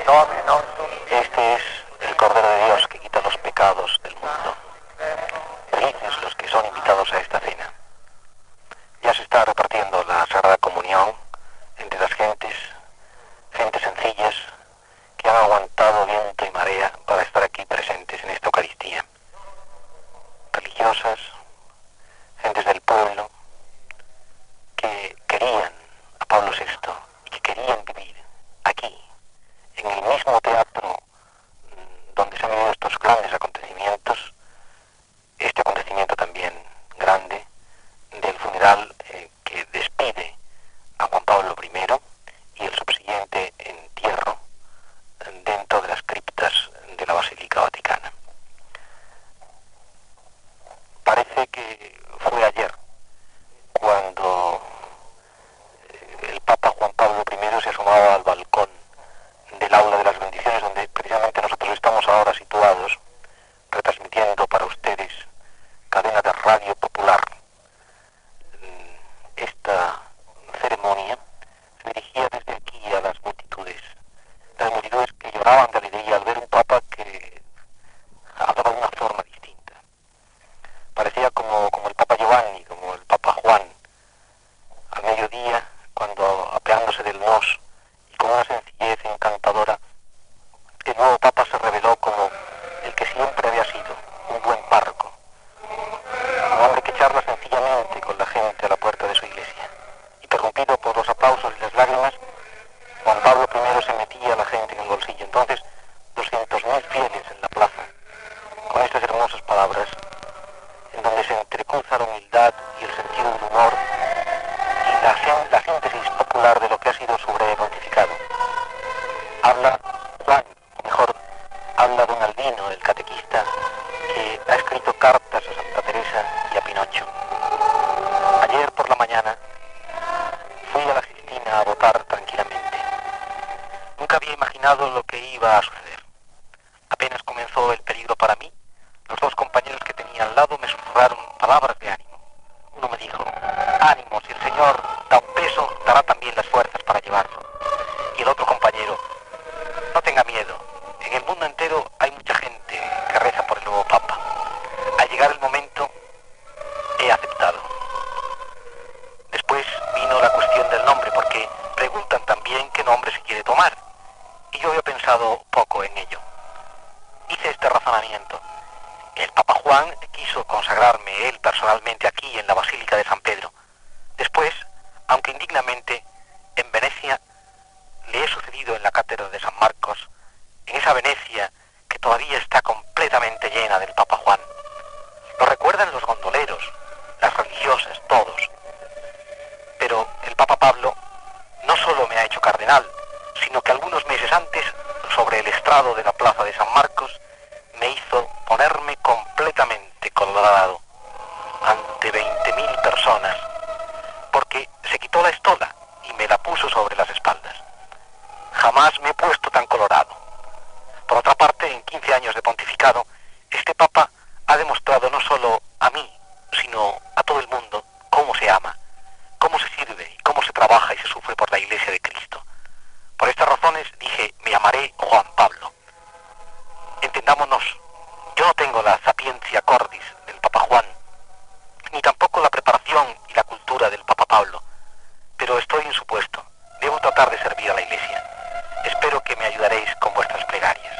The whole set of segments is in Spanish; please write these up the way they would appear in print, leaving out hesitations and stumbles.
Este es el Cordero de Dios que quita los pecados del mundo. Felices los que son invitados a esta cena. Ya se está repartiendo la Sagrada Comunión entre las gentes sencillas que han aguantado viento y marea para estar aquí presentes en esta Eucaristía. Religiosas, gentes del pueblo, que querían a Pablo VI y que querían vivir aquí, en el mismo teatro donde se han vivido estos grandes acontecimientos, este acontecimiento también grande del funeral que despide a Juan Pablo I y el subsiguiente entierro dentro de las criptas de la Basílica Vaticana. Parece que fue ayer cuando el Papa Juan Pablo I se asomaba al balcón del Aula de las Bendiciones, donde precisamente nosotros estamos ahora situados, retransmitiendo para ustedes, cadena de radio popular, esta ceremonia. Se dirigía desde aquí a las multitudes que lloraban de alegría al ver un Papa que hablaba de una forma distinta. Parecía como el Papa Giovanni, como el Papa Juan, al mediodía, cuando apeándose del mos y con una sencillez encantadora, el nuevo Papa se reveló como el que siempre había sido, un buen párroco, un hombre que charla sencillamente con la gente a la puerta de su iglesia. Interrumpido por los aplausos y las lágrimas, Juan Pablo I se metía a la gente en el bolsillo. Entonces, 200.000 fieles en la plaza, con estas hermosas palabras, en donde se entrecruza la humildad y el sentido del humor y la síntesis popular de lo que ha sido su breve pontificado. Habla Juan, o mejor, habla don Albino, el catequista, que ha escrito cartas a Santa Teresa y a Pinocho. Ayer por la mañana fui a la Sistina a votar tranquilamente. Nunca había imaginado lo que iba a suceder. Apenas comenzó el peligro para mí, los dos compañeros que tenía al lado me susurraron palabras de ánimo. Uno me dijo: ánimo, si el Señor da un peso, dará también las fuerzas para llevarlo. Y el otro compañero: no tenga miedo, en el mundo entero hay mucha gente que reza por el nuevo Papa. Al llegar el momento, he aceptado. Después vino la cuestión del nombre, porque preguntan también qué nombre se quiere tomar. Y yo había pensado poco en ello. Hice este razonamiento. El Papa Juan quiso consagrarme él personalmente aquí en la Basílica de San Pedro. Después, aunque indignamente, en Venecia le he sucedido en la cátedra de San Marcos, en esa Venecia que todavía está completamente llena del Papa Juan. Lo recuerdan los gondoleros, las religiosas, todos. Pero el Papa Pablo no solo me ha hecho cardenal, sino que algunos meses antes, sobre el estrado de la plaza de San Marcos, me hizo ponerme completamente colorado ante 20.000 personas, porque se quitó la estola y me la puso sobre las espaldas. Jamás me he puesto tan colorado. Por otra parte, en 15 años de pontificado, este Papa ha demostrado no solo a mí, sino a todo el mundo, cómo se ama, cómo se sirve y cómo se trabaja y se sufre por la Iglesia de Cristo. Por estas razones dije: me llamaré Juan Pablo. Entendámonos, yo no tengo la sapiencia cordis del Papa Juan, ni tampoco la preparación y la cultura del Papa Pablo, pero estoy en su puesto. Debo tratar de servir a la Iglesia. Espero que me ayudaréis con vuestras plegarias.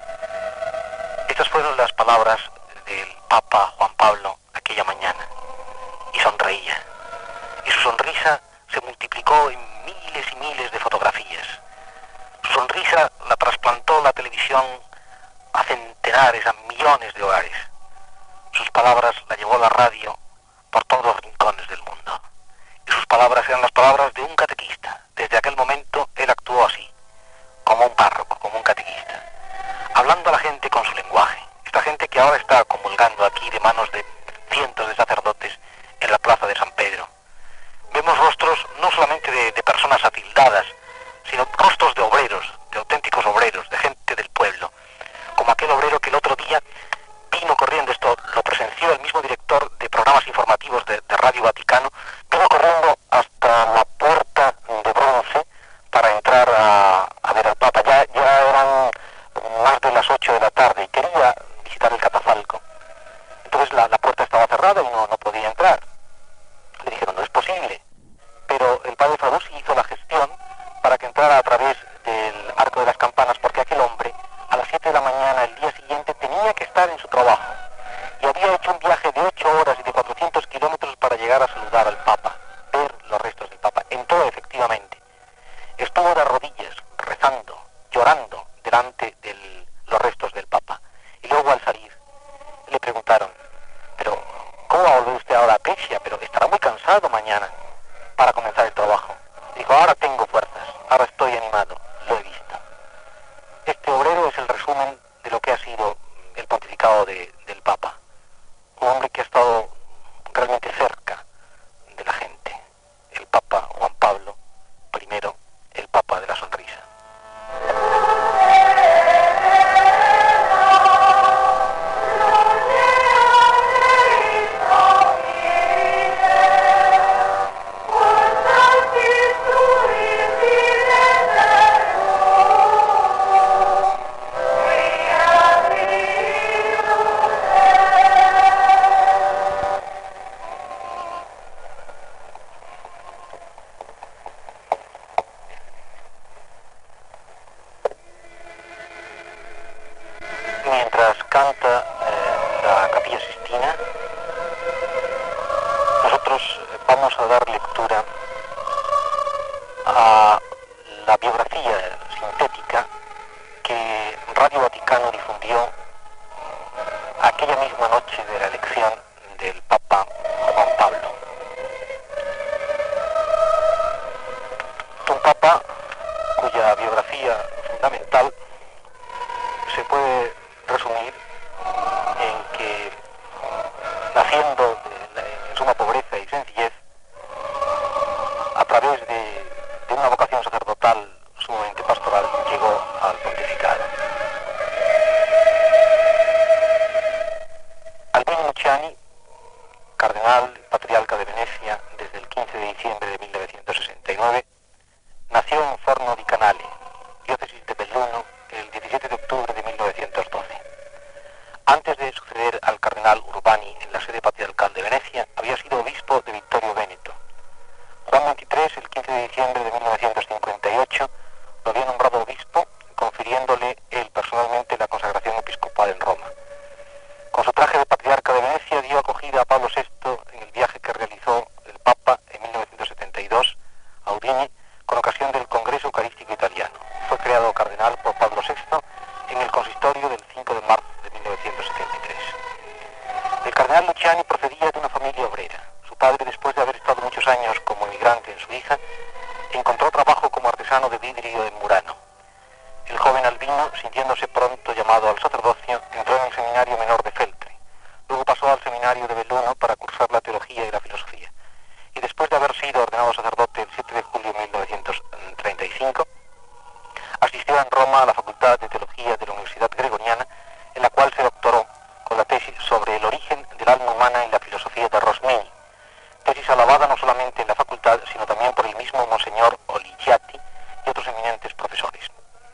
Estas fueron las palabras del Papa Juan Pablo aquella mañana, y sonreía. Y su sonrisa se multiplicó en miles y miles de fotografías. Su sonrisa la trasplantó la televisión a centenares, a millones de hogares. Sus palabras la llevó la radio por todos los rincones del mundo. Y sus palabras eran las palabras de un catequista. Desde aquel momento él actuó así, como un párroco, como un catequista, hablando a la gente con su lenguaje. Esta gente que ahora está comulgando aquí de manos de cientos de sacerdotes en la plaza de San Pedro. Vemos rostros no solamente de personas atildadas, sino rostros de obreros, de auténticos obreros, de gente del pueblo, como aquel obrero que el otro día vino corriendo, esto lo presenció el mismo director de programas informativos de Radio Vaticano, vino corriendo hasta la puerta de bronce para entrar a ver al Papa. Ya eran de las 8 de la tarde y quería visitar el catafalco. Entonces la puerta estaba cerrada y no podía entrar. Le dijeron, no es posible. Pero el padre Fadusi hizo la gestión para que entrara a través del Arco de las Campanas, porque aquel hombre a las 7 de la mañana el día siguiente tenía que estar en su trabajo. Y había hecho un viaje de 8 horas y de 400 kilómetros para llegar a saludar al Papa, ver los restos del Papa. Entró efectivamente. Estuvo de rodillas, rezando, llorando delante de los restos del Papa. Y luego al salir le preguntaron, pero ¿cómo va a volver usted ahora a Pescia? Pero estará muy cansado mañana para comenzar el trabajo. Dijo, ahora tengo fuerzas, ahora estoy animado, lo he visto. Este obrero es el resumen de lo que ha sido el pontificado del Papa. Un hombre que ha estado realmente cerca de la gente. El Papa Juan Pablo I, el Papa de la sonrisa. Mientras canta la Capilla Sixtina, nosotros vamos a dar lectura a la biografía sintética que Radio Vaticano difundió aquella misma noche de la elección del Papa Juan Pablo. Un Papa cuya biografía fundamental se puede resumir en que, naciendo en suma pobreza y sencillez, a través de una vocación sacerdotal sumamente pastoral, llegó al pontificado. Albino Luciani, cardenal patriarca de Venecia desde el 15 de diciembre de 1969, nació en Forno di Canale, diócesis de Belluno, el 17 de octubre de 1912. Antes de suceder al cardenal Urbani en la sede patriarcal de Venecia, había sido obispo de Vittorio Veneto. Juan XXIII, el 15 de diciembre de 1958, lo había nombrado obispo, confiriéndole él personalmente la consagración episcopal en Roma. Con su traje de patriarca de Venecia dio acogida a Pablo VI en el viaje que realizó el Papa en 1972 a Udine con ocasión del Congreso Eucarístico Italiano. Fue creado cardenal por Pablo VI en el consistorio del 5 de marzo de 1973. El cardenal Luciani procedía de una familia obrera. Su padre, después de haber estado muchos años como emigrante en su hija, encontró trabajo como artesano de vidrio en Murano. El joven Albino, sintiéndose pronto llamado al sacerdocio, entró en el seminario menor de Feltre. Luego pasó al seminario de Belluno para cursar la teología y la filosofía. Y después de haber sido ordenado sacerdote el 7 de julio de 1935, asistió en Roma a la Facultad de Teología de la Universidad Gregoriana, en la cual se doctoró con la tesis sobre el origen del alma humana y la filosofía de Rosmini, tesis alabada no solamente en la facultad, sino también por el mismo Monseñor Oligiati y otros eminentes profesores.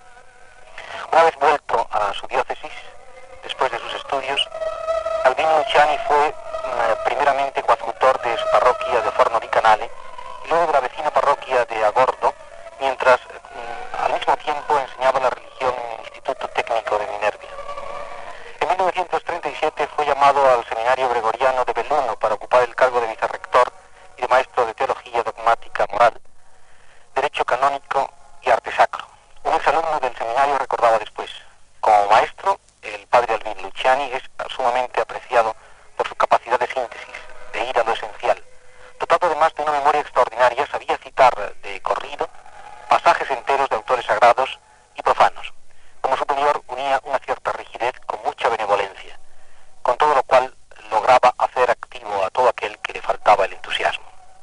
Una vez vuelto a su diócesis, después de sus estudios, Albino Luciani fue primeramente coadjutor de su parroquia de Forno di Canale y luego de la vecina parroquia de Agordo, mientras al mismo tiempo enseñaba la religión en el Instituto Técnico de Minervia. En 1937 fue llamado al Seminario Gregoriano de Belluno para ocupar el cargo de vicerrector y de maestro de teología dogmática moral, derecho canónico y arte sacro. Un exalumno del seminario recordaba después: como maestro, el padre Albino Luciani es sumamente apreciado por su capacidad de síntesis, de ir a lo esencial. Dotado además de una memoria extraordinaria, sabía citar de corrido pasajes enteros de autores sagrados y profanos. Como superior unía una cierta rigidez con mucha benevolencia, con todo lo cual lograba hacer activo a todo aquel que le faltaba el entusiasmo.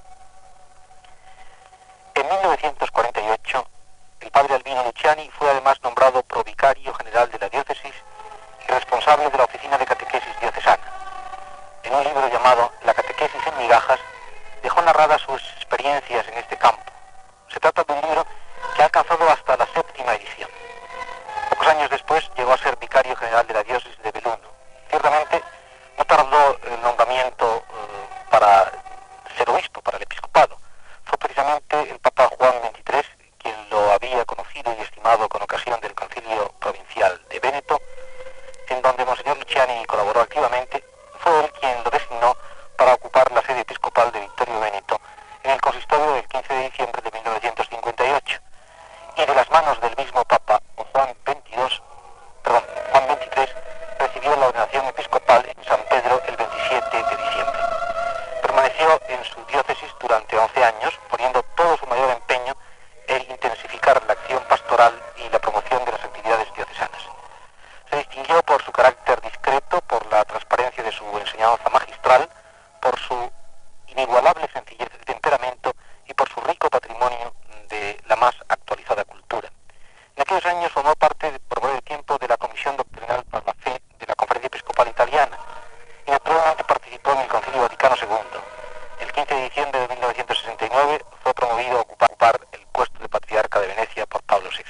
En 1948, el padre Albino Luciani fue además nombrado provicario general de la diócesis y responsable de la oficina de catequesis diocesana. En un libro llamado La catequesis en migajas, dejó narradas sus experiencias en este campo. Se trata de un libro que ha alcanzado hasta la 7ª edición. Pocos años después llegó a ser firmado con ocasión del Concilio Provincial de Véneto, en donde Monseñor Luciani colaboró activamente, fue él quien lo designó para ocupar la sede episcopal de Vittorio Véneto en el consistorio del 15 de diciembre de 1958, y de las manos del mismo Papa, Juan XXIII, recibió la ordenación episcopal en San Pedro el 27 de diciembre. Permaneció en su diócesis durante 11 años, poniendo todo su mayor empeño en intensificar la acción pastoral y la promoción de las actividades diocesanas. Se distinguió por su carácter discreto, por la transparencia de su enseñanza magistral, por su inigualable sencillez de temperamento y por su rico patrimonio de la más actualizada cultura. En aquellos años formó parte, por breve tiempo, de la Comisión Doctrinal para la Fe de la Conferencia Episcopal Italiana y naturalmente participó en el Concilio Vaticano II. El 15 de diciembre de 1969 fue promovido a ocupar el puesto de patriarca de Venecia por Pablo VI.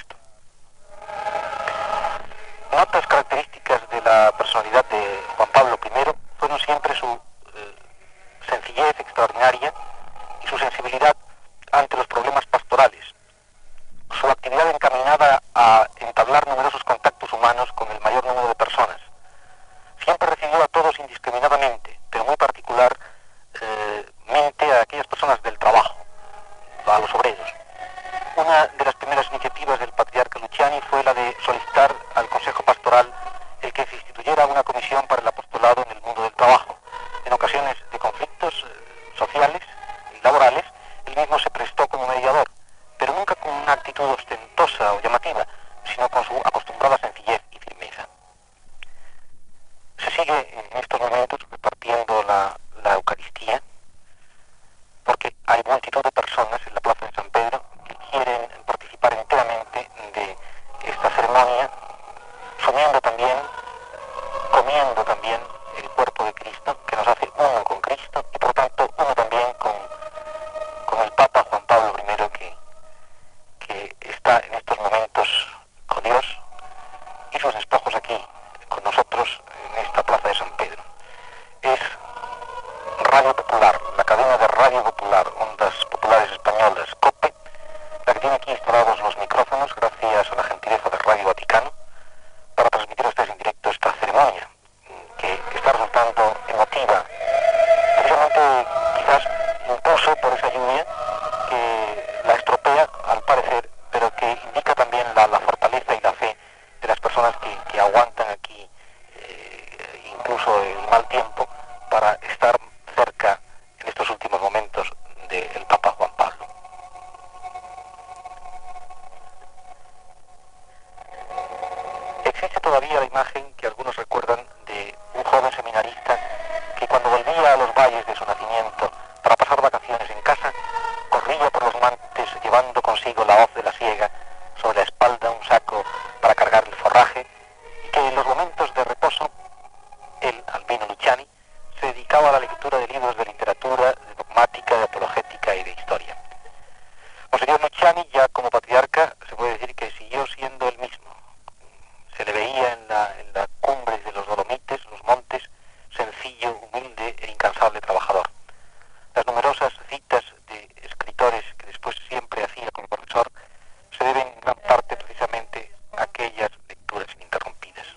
Notas características de la personalidad de Juan Pablo I fueron siempre su sencillez extraordinaria y su sensibilidad ante los problemas pastorales, su actividad encaminada a entablar numerosos contactos humanos con el mayor número de personas. Siempre recibió a todos indiscriminadamente, pero muy particularmente a aquellas personas del trabajo, a los obreros. Una de las primeras iniciativas del patriarca Luciani fue la de solicitar al Consejo Pastoral el que se instituyera una comisión para el apostolado en el mundo del trabajo. En ocasiones de conflictos sociales y laborales, él mismo se prestó como mediador, pero nunca con una actitud ostentosa o llamativa, sino con su acostumbrada sencillez y firmeza. Se sigue en estos momentos repartiendo la Eucaristía, porque hay multitud de personas en la plaza de San Pedro que quieren participar enteramente de esta ceremonia, soñando también, comiendo también el cuerpo de Cristo, que nos hace uno con Cristo y por tanto uno también con el Papa Juan Pablo I, que está en estos momentos con Dios y sus despojos aquí con nosotros en esta plaza de San Pedro. Es Radio Popular, la cadena de Radio Popular, Ondas Populares Españolas, COPE, la que tiene aquí instalados los micrófonos, gracias a la gentileza del Radio Vaticano, para transmitir a ustedes en directo esta ceremonia, que está resultando emotiva, precisamente quizás incluso por esa lluvia que la estropea al parecer, pero que indica también la fortaleza y la fe de las personas que aguantan aquí incluso el mal tiempo para estar cerca en estos últimos momentos del Papa Juan Pablo. Existe todavía la imagen que algunos recuerdan de un joven seminarista que cuando volvía a los valles de su nacimiento para pasar vacaciones en casa, corría por los montes llevando consigo la hoz de la siega, sobre la espalda un saco para cargar el forraje, y que en los momentos de reposo, él, Albino Luciani, se dedicaba a la lectura de libros de literatura, de dogmática, de apologética y de historia. Monseñor Luciani, ya como patriarca, se puede decir que siguió siendo el mismo. Se le veía en la cumbre de los Dolomites, los montes, sencillo, humilde e incansable trabajador. Las numerosas citas de escritores que después siempre hacía como profesor se deben en gran parte precisamente a aquellas lecturas ininterrumpidas.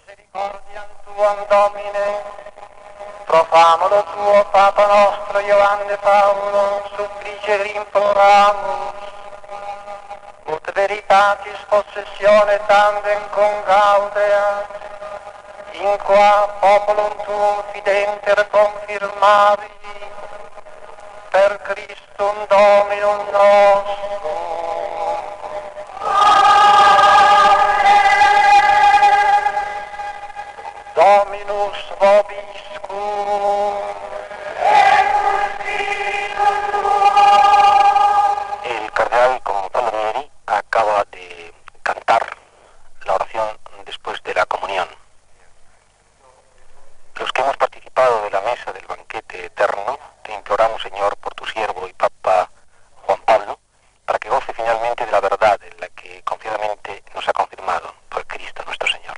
Profamo lo tuo Papa nostro Ioanne Paolo, supplice rimproramus, ut veritatis possessione tandem con gaudea, in qua populum tuum fidenter confirmavi, per Christum Dominum nostrum. Dominus vobiscum. El cardenal Gonzalo Mieri acaba de cantar la oración después de la comunión. Los que hemos participado de la mesa del banquete eterno, te imploramos, Señor, por tu siervo y Papa Juan Pablo, para que goce finalmente de la verdad en la que confiadamente nos ha confirmado por Cristo nuestro Señor.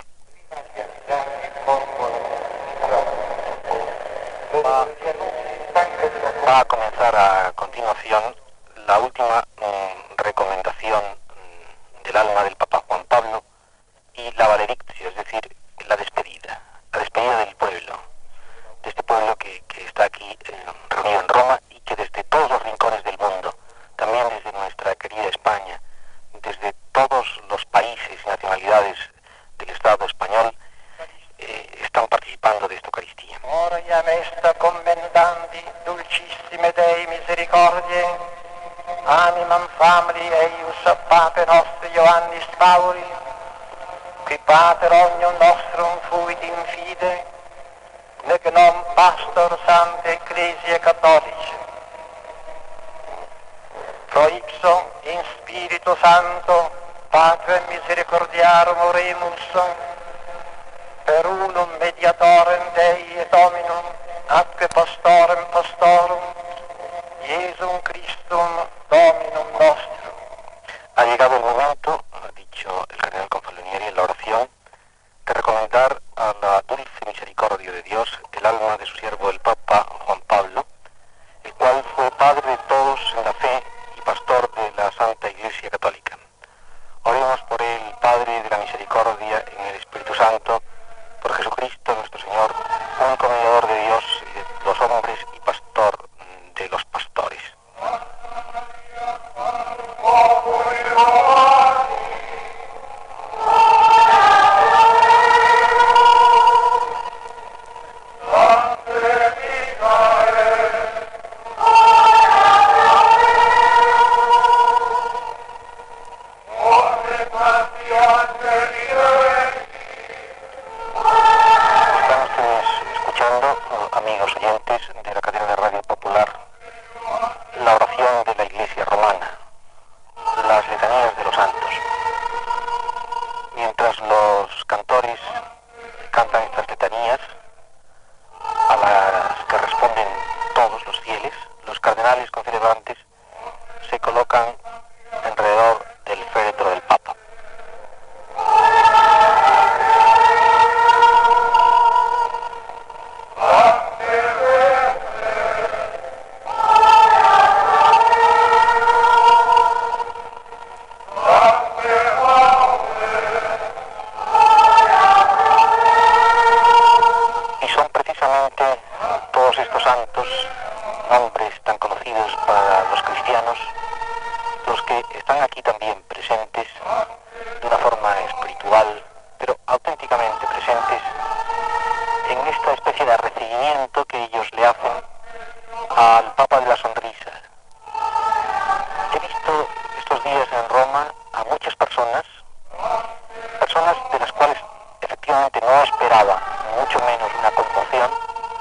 Va a comenzar a continuación la última recomendación del alma del Papa Juan Pablo. personalidades del Estado español están participando de esta Eucaristía. Ora mesta commendanti, dulcissime Dei misericordiae, animam famili eius Pape nostri Ioannis Pauli, qui pater omnium nostrum fuit in fide, nec non pastor sanctae Ecclesiae Catholicae. Pro ipso in Spiritu Santo, Patrem misericordiarum oremus, per unum mediatorem Dei et hominum, atque pastorem pastorum, Iesum Christum Dominum nostrum. Ha llegado el momento, ha dicho el cardenal Confalonieri en la oración, de recomendar a la dulce misericordia de Dios el alma de su siervo el Papa Juan Pablo, el cual fue padre de todos en la fe y pastor de la Santa Iglesia Católica. Oremos por él, Padre de la misericordia, en el Espíritu Santo, por Jesucristo nuestro Señor, único mediador de Dios y de los hombres y pastor de los pastores. Amigos oyentes de la cadena de Radio Popular, la oración de la Iglesia Romana, las letanías de los santos. Mientras los cantores cantan estas letanías, a las que responden todos los fieles, los cardenales concelebrantes se colocan alrededor del féretro del Papa. Todos estos santos, nombres tan conocidos para los cristianos, los que están aquí también presentes de una forma espiritual, pero auténticamente presentes en esta especie de recibimiento que ellos le hacen al Papa de la Sonrisa. He visto estos días en Roma a muchas personas de las cuales efectivamente no esperaba, mucho menos una conmoción.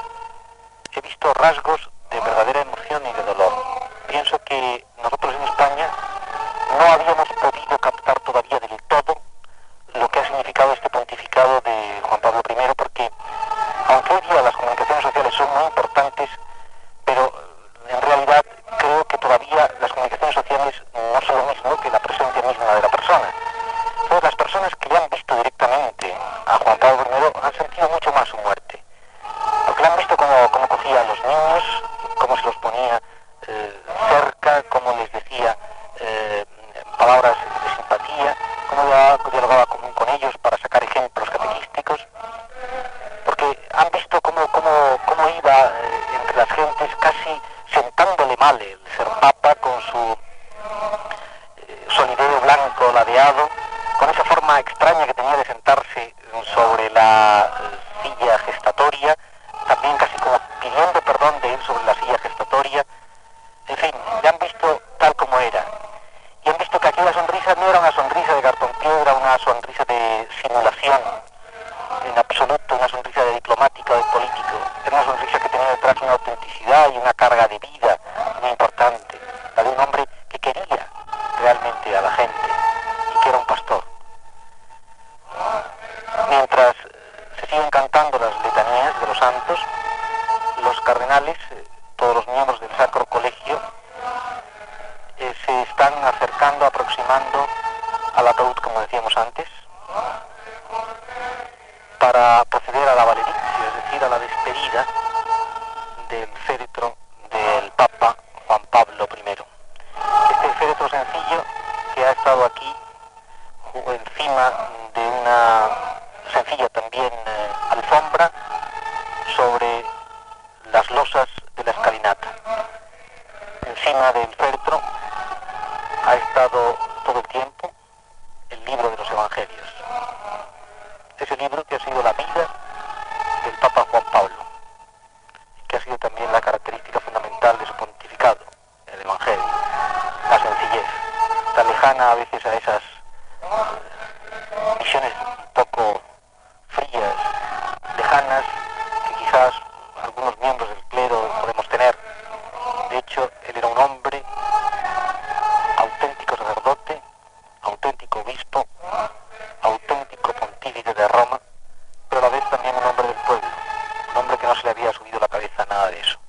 He visto rasgos de verdadera emoción y de dolor. Pienso que nosotros en España no habíamos podido captar todavía del todo lo que ha significado este pontificado de Juan Pablo I, porque aunque hoy día las comunicaciones sociales son muy importantes, pero en realidad creo que todavía las comunicaciones sociales no son lo mismo que la presencia misma de la persona. Entonces las personas que le han visto directamente a Juan Pablo I han sentido mucho más su muerte. Porque le han visto cómo cogía a los niños, cómo se los ponía cerca, cómo les decía palabras de simpatía, cómo dialogaba con ellos para sacar ejemplos catequísticos, porque han visto cómo iba entre las gentes casi sentándole mal el ser papa con su solideo blanco ladeado, con esa forma extraña que tenía de sentarse sobre la silla gestatoria, también casi como pidiendo perdón de él sobre la silla gestatoria. En fin, le han visto tal como era. Y han visto que aquella sonrisa no era una sonrisa de cartón piedra, una sonrisa de simulación, en absoluto una sonrisa de diplomático o de político. Era una sonrisa que tenía detrás una autenticidad y una carga de vida muy importante, la de un hombre que quería realmente a la gente y que era un pastor. Mientras se siguen cantando las letanías de los santos, los cardenales, todos los miembros del Sacro Colegio, se están aproximando al ataúd, como decíamos antes, para proceder a la valedictio, es decir, a la despedida del féretro del Papa Juan Pablo I. Este féretro sencillo que ha estado aquí encima de una sencilla también alfombra sobre las losas de la escalinata. Encima del féretro ha estado todo el tiempo el libro de los Evangelios. libro que ha sido la vida del Papa Juan Pablo, que ha sido también la característica fundamental de su pontificado, el Evangelio, la sencillez, tan lejana a veces a esas visiones un poco frías, lejanas, que quizás algunos miembros del clero podemos tener. De hecho, él era un hombre auténtico sacerdote, auténtico obispo, auténtico pontífice de Roma, pero a la vez también un hombre del pueblo, un hombre que no se le había subido a la cabeza nada de eso.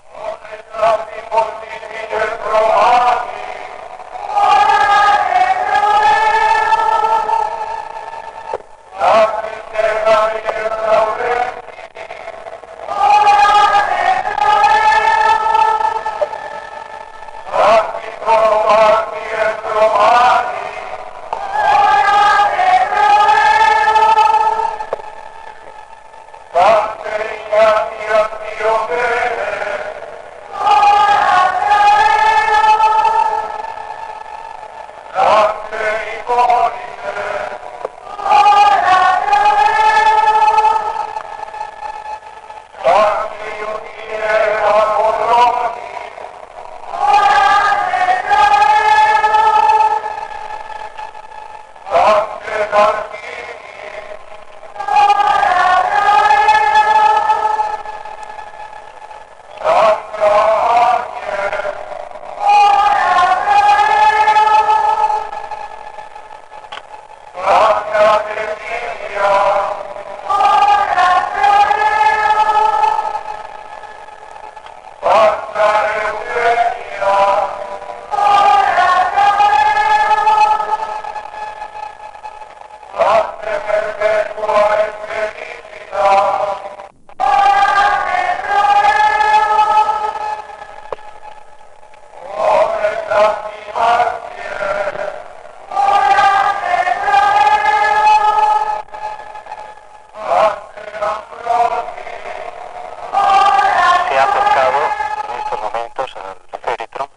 Se ha acercado en estos momentos al féretro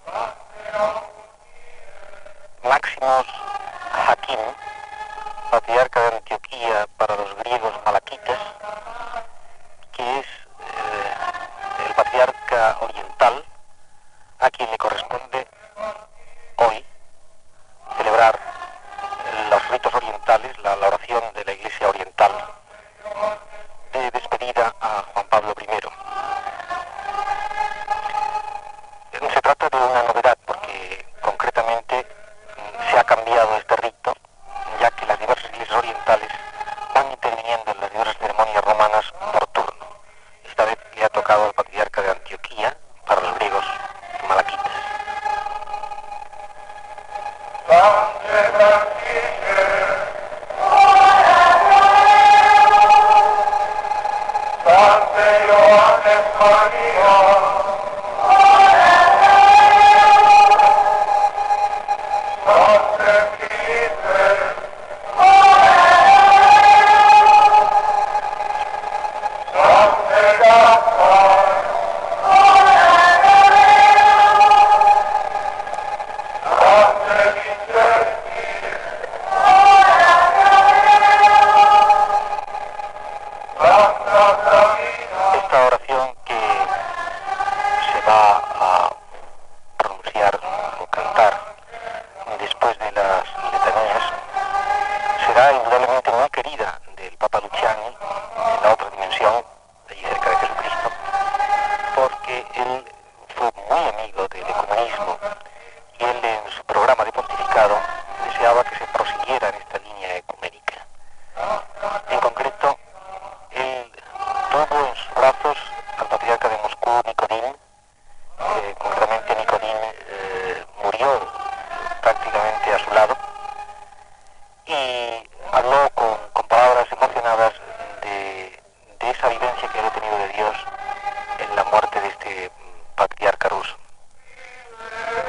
Máximos Hakim, patriarca de Antioquía para los griegos malaquitas, que es el patriarca oriental a quien le corresponde hoy celebrar los ritos orientales, la oración de la Iglesia oriental de despedida a Juan Pablo I. Se trata de una novedad porque concretamente se ha cambiado este rito, ya que las diversas iglesias orientales van interviniendo en las diversas ceremonias romanas por turno. Esta vez le ha tocado al patriarca de Antioquía para los griegos malaquitas. Esta oración que se va a pronunciar o cantar después de las letanías será indudablemente muy querida del Papa Luciani en la otra dimensión, allí cerca de Jesucristo, porque él fue muy amigo del ecumenismo y él en su programa de pontificado deseaba que se prosiguiera en esta línea ecuménica. En concreto, él tuvo en sus brazos al patriarca de Moscú, Nicodín. Concretamente Nicodín murió prácticamente a su lado y habló con palabras emocionadas de esa vivencia que había tenido de Dios en la muerte de este patriarca ruso.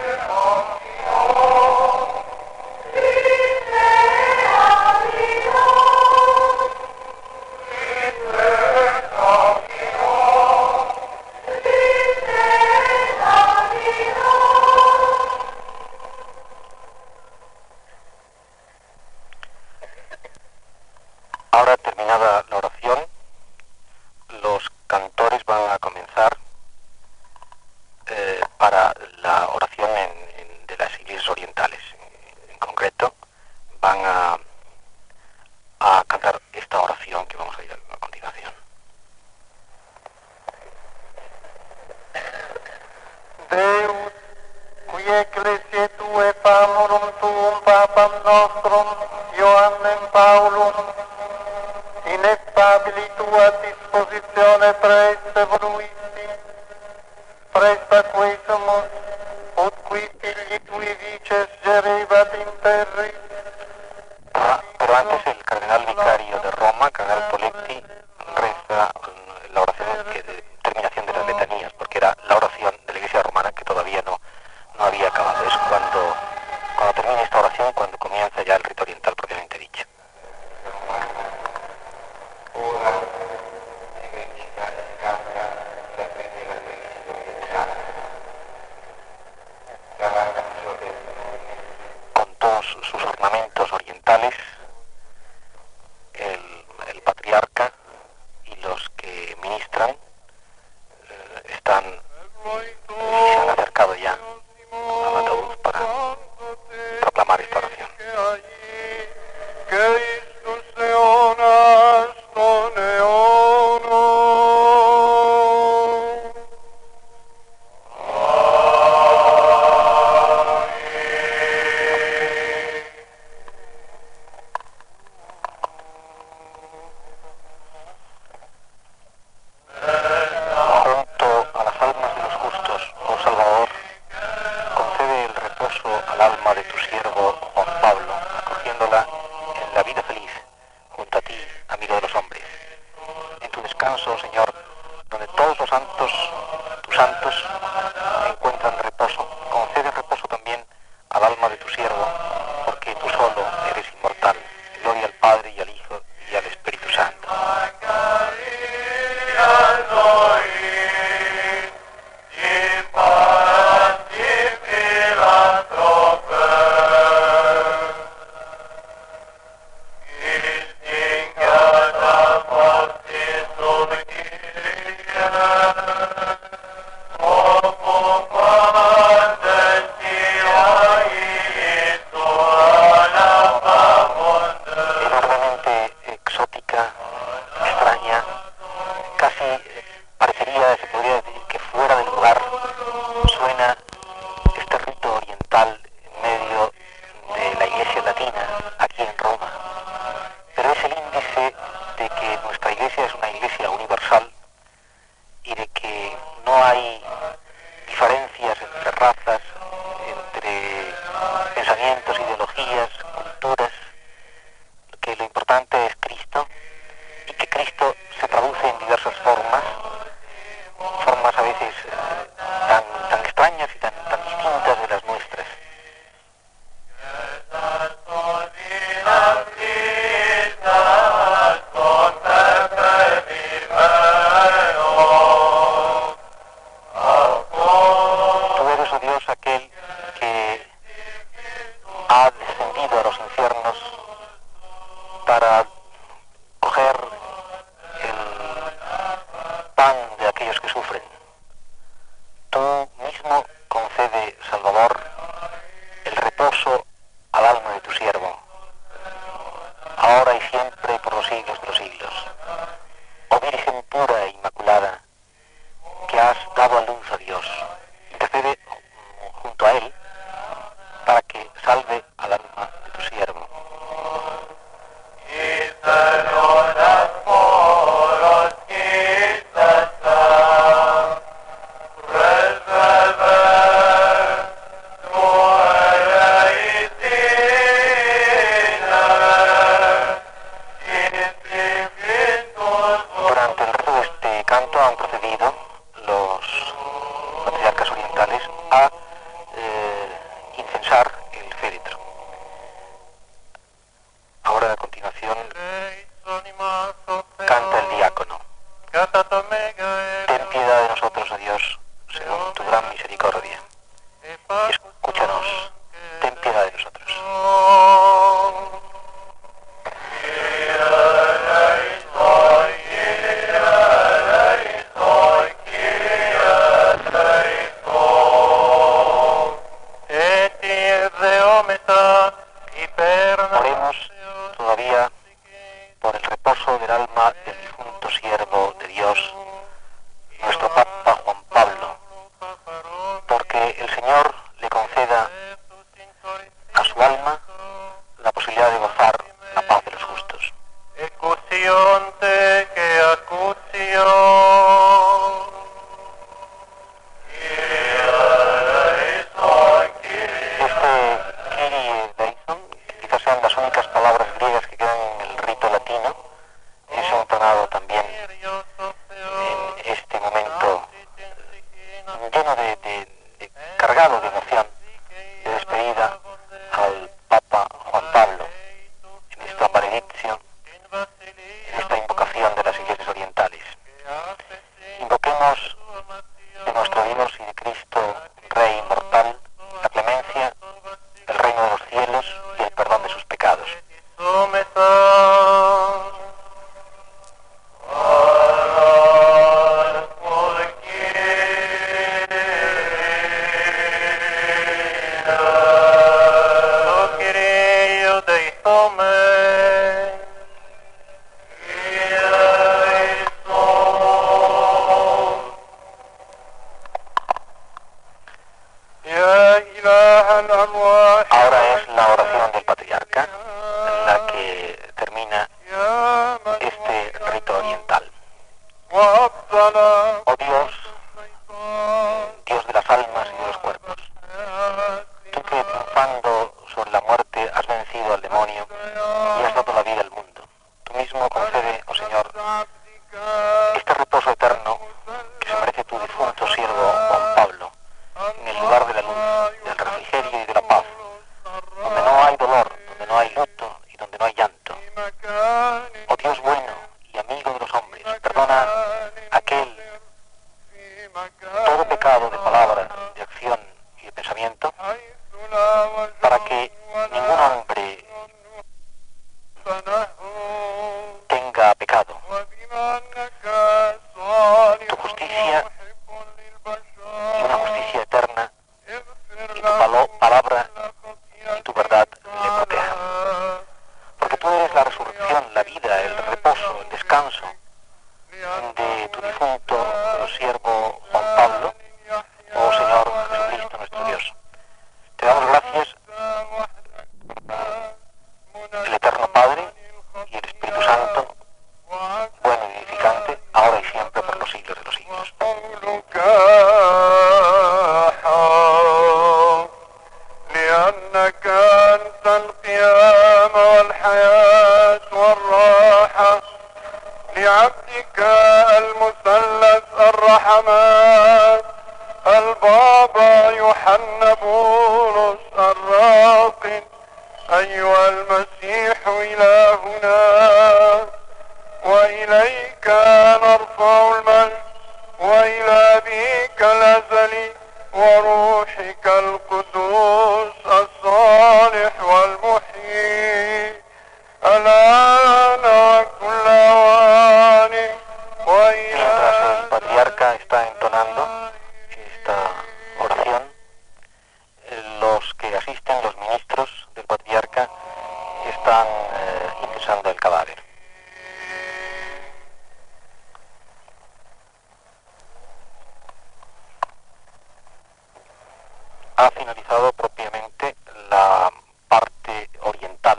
cantar esta oración que vamos a ir a continuación. Deus, qui ecclesiae tue famorum tuum papam nostrum, Ioannem Paulum, ineffabili tua dispositione preste voluisti, presta quae sumus, ut qui figli tui vices gerebat in terri. Pero antes el cardenal vicario de Roma, cardenal Poletti, reza la oración de terminación de las letanías, porque era la oración de la Iglesia romana que todavía no había acabado. Es cuando termina esta oración, cuando comienza ya el rito oriental propiamente dicho. Con todos sus ornamentos orientales, el patriarca y los que ministran se han acercado ya al ataúd para proclamar esta oración. por el reposo del alma del difunto siervo de Dios, nuestro Papa Juan Pablo, porque el Señor le conceda a su alma la posibilidad de gozar la paz de los justos. Ecusionte que acucio. Este Kyrie eleison, que quizás sean las únicas palabras griegas que quedan en el rito latino, es entonado también en este momento lleno de cargado de emoción, de despedida al Papa Juan Pablo, en esta benedicción, en esta invocación de las iglesias orientales. Invoquemos de nuestro Dios y de Cristo, Rey inmortal, la clemencia, el reino de los cielos y el perdón de sus pecados. Ahora es la oración del patriarca la que termina este rito oriental. Oh Dios, Dios de las almas y de los cuerpos, tú que triunfando sobre la muerte has vencido al demonio y has dado la vida al mundo, tú mismo concede, oh Señor, este reposo eterno que se merece tu difunto siervo Juan Pablo, en el lugar de la luz, del refrigerio y de la paz, donde no hay dolor, donde no hay luto y donde no hay llanto. Oh Dios bueno y amigo de los hombres, perdona aquel todo pecado de palabra, de acción y de pensamiento, para que ningún hombre tenga pecado. Tu justicia y una justicia eterna, y tu palabra y tu verdad le protejan. Porque tú eres la resurrección, la vida, el reposo, el descanso de tu difunto siervo Juan Pablo, oh Señor Jesucristo nuestro Dios. Te damos gracias, el Eterno Padre y el Espíritu Santo, bueno y edificante, ahora y siempre por los siglos de los siglos. لأنك أنت القيام والحياة والراحة لعبدك المثلث الرحمات البابا يوحنا بولس الراقد أيها المسيح إلهنا وإليك نرفع المجد وإلى أبيك الأزلي وروحك القدوس الصالح والمحيي الآن وكل أوان Mientras el patriarca está entonando esta oración, los que asisten, los ministros del patriarca, están ingresando el cadáver. Ha finalizado propiamente la parte oriental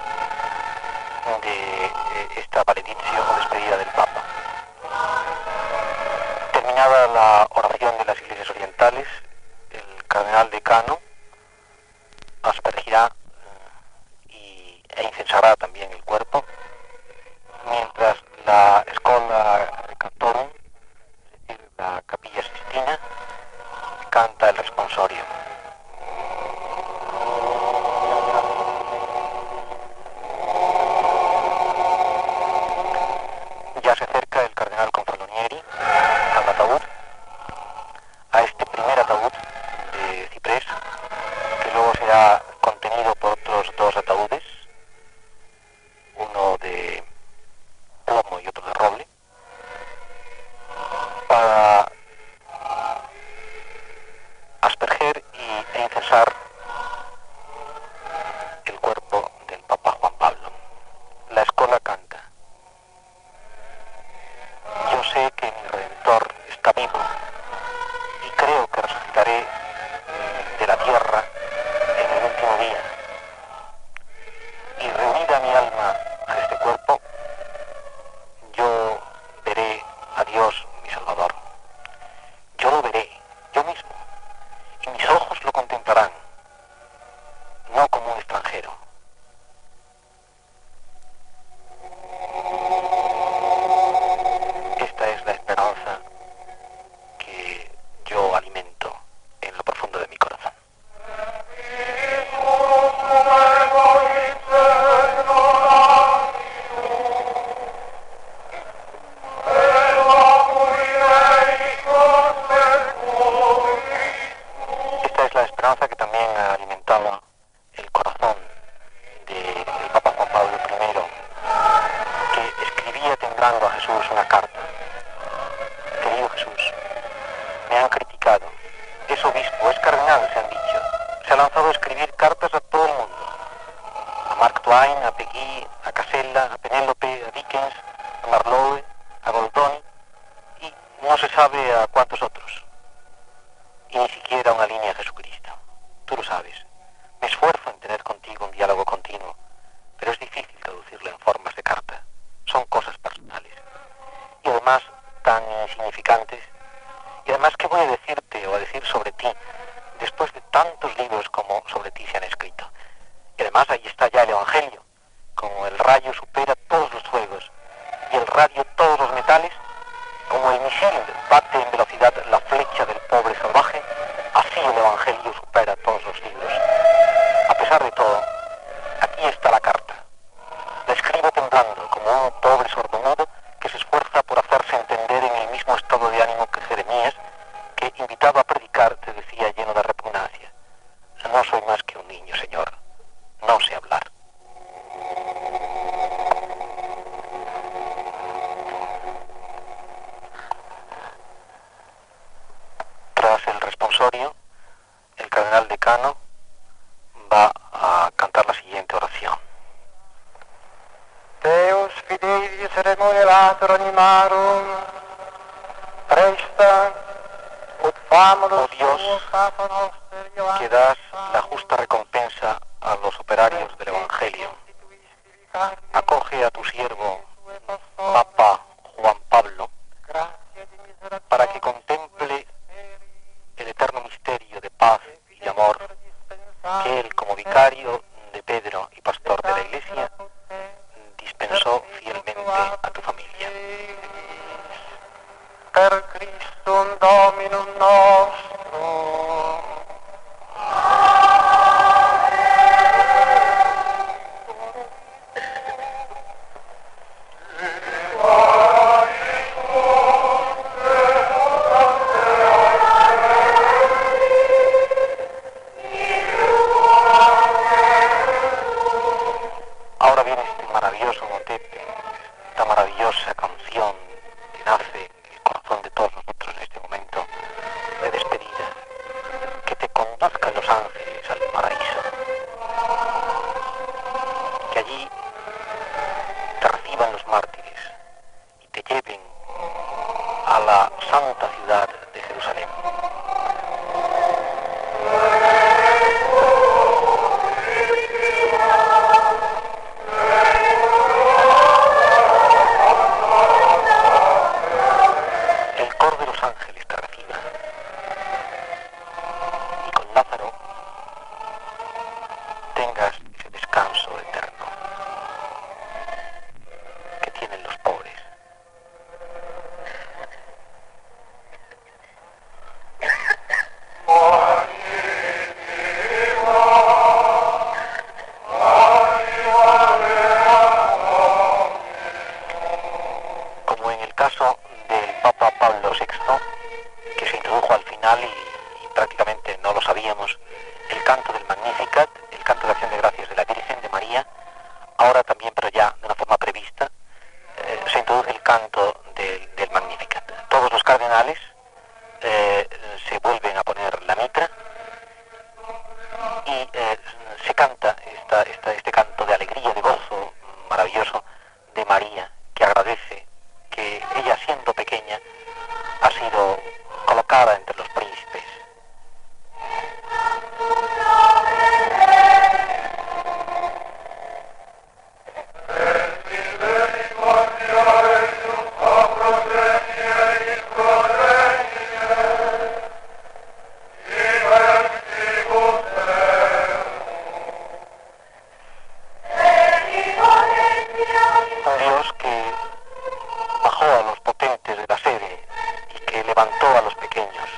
de esta benedicción o despedida del Papa. Terminada la oración de las iglesias orientales, el cardenal decano aspergirá e incensará también el cuerpo, mientras la Schola Cantorum, es decir, la Capilla Sistina, canta el responsorio. Ya se acerca el cardenal Confalonieri al ataúd, a este primer ataúd de ciprés, que luego será contenido por otros dos ataúdes, uno de plomo y otro de roble, para asperger e incensar el cuerpo del Papa Juan Pablo. La Schola canta. mandando a Jesús una carta. Querido Jesús, me han criticado. Es obispo, es cardenal, se han dicho. Se ha lanzado a escribir cartas a todo el mundo. A Mark Twain, a Peggy, a Casella, a Penélope, a Dickens, a Marlowe, a Goldoni, y no se sabe a cuántos otros. Y ni siquiera una línea a Jesucristo. Tú lo sabes. Me esfuerzo en tener contigo un diálogo continuo, pero es difícil traducirlo en formas de carta. Son cosas personales. Y además tan insignificantes. Y además, ¿qué voy a decirte o a decir sobre ti después de tantos libros como sobre ti se han escrito? Y además ahí está ya el Evangelio. Como el rayo supera todos los fuegos y el radio todos los metales, como el misil bate en velocidad la flecha del pobre salvaje, así el Evangelio supera todos los libros. A pesar de todo, aquí está la carta. La escribo temblando, como un pobre sordomudo que se esfuerza por hacerse entender en el mismo estado de ánimo que Jeremías, que, invitado a predicar, te decía lleno de repugnancia: no soy más que un niño, Señor, no sé hablar. Tras el responsorio, el cardenal decano va a cantar la siguiente oración. Deus fidei ceremonialator animarum, presta, ut famulus Oh Dios, que das la justa recompensa a los operarios del Evangelio, acoge a tu siervo, Papa Juan Pablo, para que contemple el eterno misterio de paz y de amor que él, como vicario de Pedro y pastor de la Iglesia, dispensó fielmente a tu familia. Per Christum Dominum nostrum. Ahora viene este maravilloso motete, esta maravillosa canción que nace en el corazón de todos nosotros en este momento de despedida, que te conduzcan los ángeles al paraíso, que allí te reciban los mártires y te lleven a la santa ciudad de Jerusalén. El coro de los ángeles te reciba, y con Lázaro tengas ese descanso eterno que tienen los pobres. Como en el caso del Papa Pablo VI, que se introdujo al final y prácticamente no lo sabíamos, el canto del Magnificat, el canto de acción de gracias de la Virgen, de María, ahora también, pero ya de una forma prevista, se introduce el canto del Magnificat. Todos los cardenales se vuelven a poner la mitra y se canta este canto de alegría, de gozo maravilloso de María, que agradece que ella, siendo pequeña, ha sido colocada entre los príncipes. Un Dios que bajó a los potentes de la sede y que levantó a los pequeños,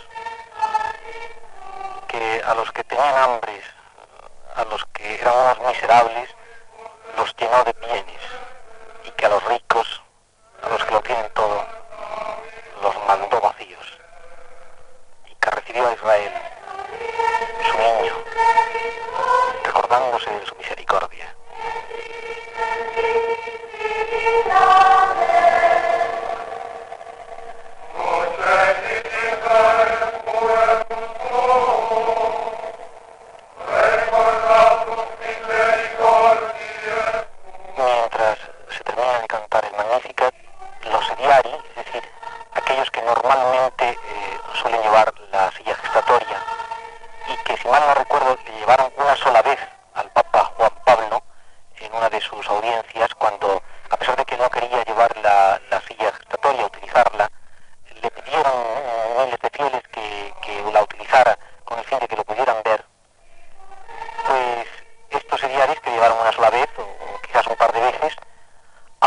que a los que tenían hambres, a los que eran unos miserables, los llenó de bienes, y que a los ricos, a los que lo tienen todo, los mandó vacíos, y que recibió a Israel, su niño, recordándose de su misericordia.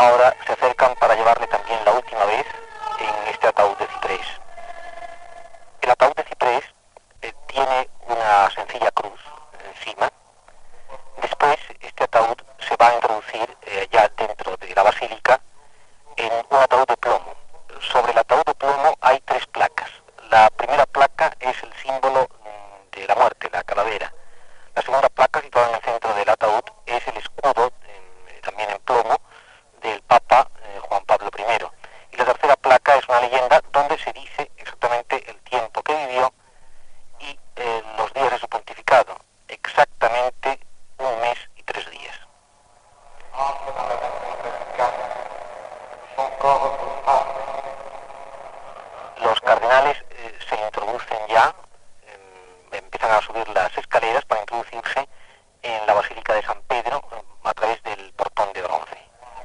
ahora se acercan para llevarle también la última vez en este ataúd de ciprés. El ataúd de ciprés tiene una sencilla cruz encima. Después este ataúd se va a introducir ya dentro de la basílica en un ataúd de plomo. Sobre el ataúd de plomo hay 3 placas. La primera placa es el símbolo de la muerte, la calavera. La segunda placa, situada en el centro del ataúd, es el escudo, también en plomo, del Papa Juan Pablo I. Y la tercera placa es una leyenda donde se dice exactamente el tiempo que vivió y los días de su pontificado. Exactamente 1 mes y 3 días. Los cardenales se introducen ya, empiezan a subir las escaleras para introducirse en la Basílica de San Pedro a través del portón de bronce.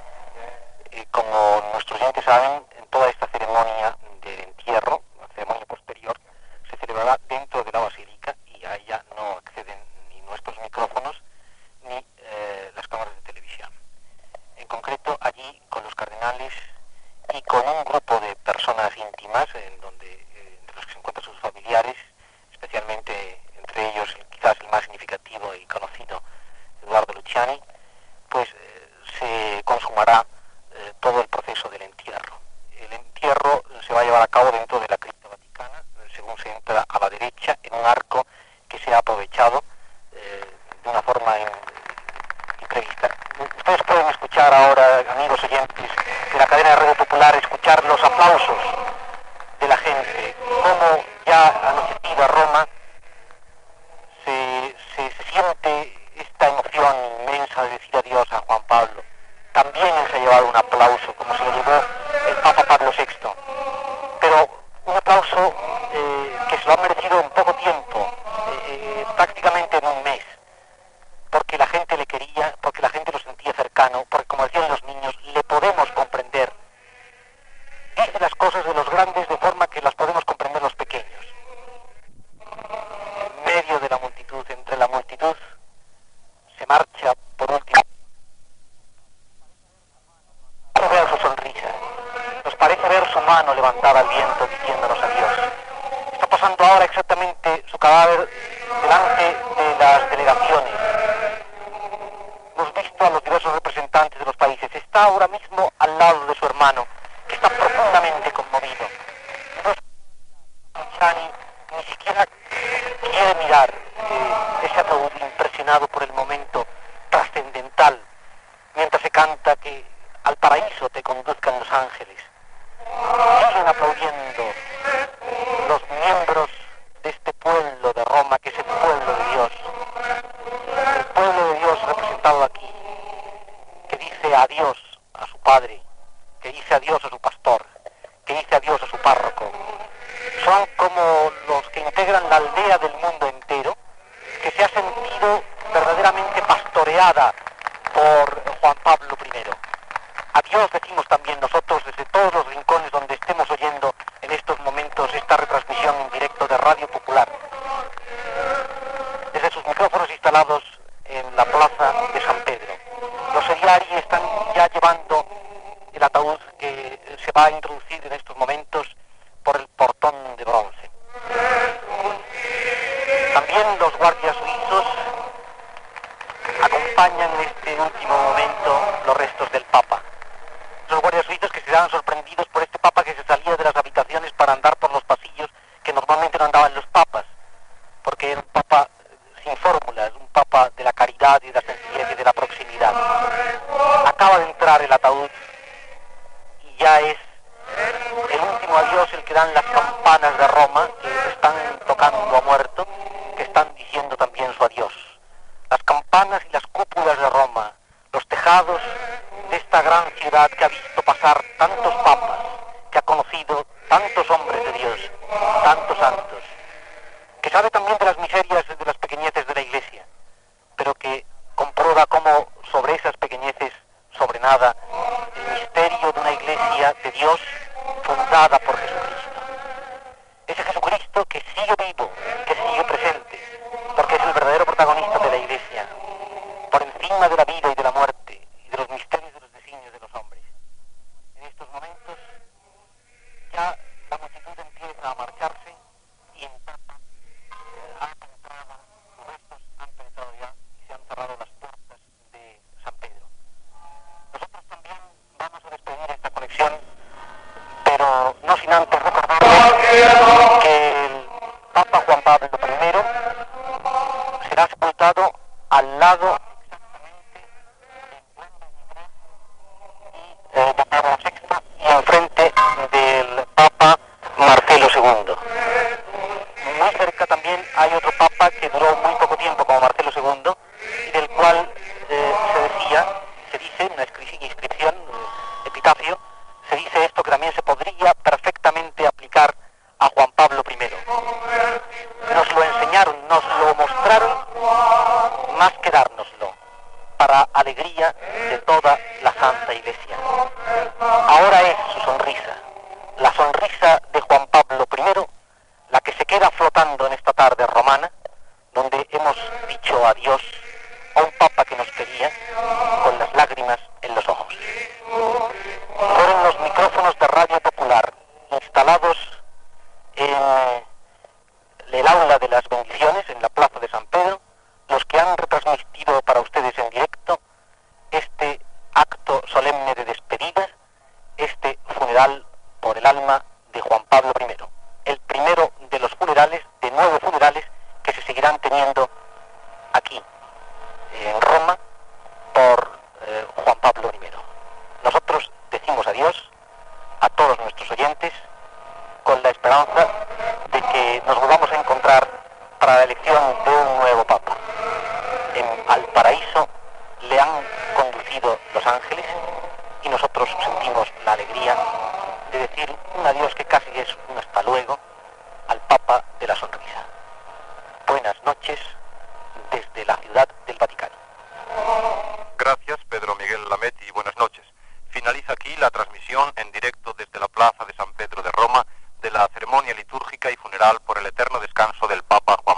Como nuestros oyentes saben, en toda esta ceremonia del entierro, la ceremonia posterior, se celebrará dentro de la basílica y a ella no acceden ni nuestros micrófonos ni las cámaras de televisión. En concreto, allí con los cardenales y con un grupo de personas íntimas, entre los que se encuentran sus familiares, especialmente entre ellos quizás el más significativo y conocido, Eduardo Luciani, pues se consumará todo el proceso del entierro. El entierro se va a llevar a cabo dentro de la cripta vaticana, según se entra a la derecha, en un arco que se ha aprovechado de una forma imprevista. Ustedes pueden escuchar ahora, amigos oyentes de la cadena de Radio Popular, escuchar los aplausos de la gente, cómo ya anochecida Roma se siente esta emoción inmensa de decir adiós a Juan Pablo. También él se ha llevado un aplauso, como se lo llevó el Papa Pablo VI, pero un aplauso que se lo ha merecido en poco tiempo, prácticamente en 1 mes, porque la gente le quería, porque la gente lo sentía cercano, porque como decían los niños, le podemos comprender. Dice las cosas de los grandes de forma que las podemos comprender los pequeños. En medio de la multitud, entre la multitud, se marcha por último. Nos parece ver su sonrisa, nos parece ver su mano levantada al viento diciéndonos adiós. Está pasando ahora exactamente su cadáver delante de las delegaciones. Hemos visto a los diversos representantes de los países. Está ahora mismo al lado de su hermano, que está profundamente conmovido. Luciani ni siquiera quiere mirar ese ataúd impresionado por el momento trascendental, mientras se canta que al paraíso te conduzcan los ángeles. Siguen aplaudiendo los miembros de este pueblo de Roma, que es el pueblo de Dios. El pueblo de Dios representado aquí, que dice adiós a su padre, que dice adiós a su pastor, que dice adiós a su párroco. Son como los que integran la aldea del mundo entero, que se ha sentido verdaderamente pastoreada por Juan Pablo I. Adiós decimos también nosotros desde todos los rincones donde estemos oyendo en estos momentos esta retransmisión en directo de Radio Popular. Desde sus micrófonos instalados en la plaza de San Pedro. Los seriari están ya llevando el ataúd que se va a introducir en estos momentos por el portón de bronce. También los guardias suizos acompañan en este último momento los restos del Papa. Los guardias suizos que se dan sorprendidos por este Papa que se salía de las habitaciones para andar por los pasillos que normalmente no andaban los papas, porque era un Papa sin fórmulas, un Papa de la caridad y de la sencillez y de la proximidad. Acaba de entrar el ataúd y ya es el último adiós el que dan las campanas de Roma, que están tocando a muerto, que están diciendo también su adiós. Las campanas y las cúpulas de Roma, los tejados de esta gran ciudad que ha visto pasar tantos papas, que ha conocido tantos hombres de Dios, tantos santos, que sabe también de las miserias y de las pequeñeces de la Iglesia, pero que comprueba cómo sobre esas pequeñeces, sobre nada, el misterio de una Iglesia de Dios fundada por Jesucristo. Ese Jesucristo que sigue vivo, que sigue presente, porque es el verdadero protagonista de la Iglesia, por encima de la vida y de la muerte, y de los misterios de los designios de los hombres. epitafio se dice esto que también se podría perfectamente aplicar a Juan Pablo I. Nos lo enseñaron, nos lo mostraron, más que dárnoslo, para alegría de toda la Santa Iglesia. Ahora es su sonrisa, la sonrisa de Juan Pablo I, la que se queda flotando en esta tarde romana, donde hemos dicho adiós a un papa que nos quería con las lágrimas en los ojos. Fueron los micrófonos de Radio Popular instalados en el aula de las bendiciones, en la plaza de San Pedro, los que han retransmitido para ustedes en directo este acto solemne de despedida, este funeral por el alma de Juan Pablo I, el primero de los funerales, de 9 funerales que se seguirán teniendo aquí, en Roma, por Juan Pablo I. Nosotros decimos adiós a todos nuestros oyentes con la esperanza de que nos volvamos a encontrar para la elección de un nuevo Papa. Al paraíso le han conducido los ángeles y nosotros sentimos la alegría de decir un adiós que casi es un hasta luego al Papa de la Sonrisa. Buenas noches desde la Ciudad del Vaticano. Gracias, Pedro Miguel Lamet, y buenas noches. Finaliza aquí la transmisión en directo desde la Plaza de San Pedro de Roma de la ceremonia litúrgica y funeral por el eterno descanso del Papa Juan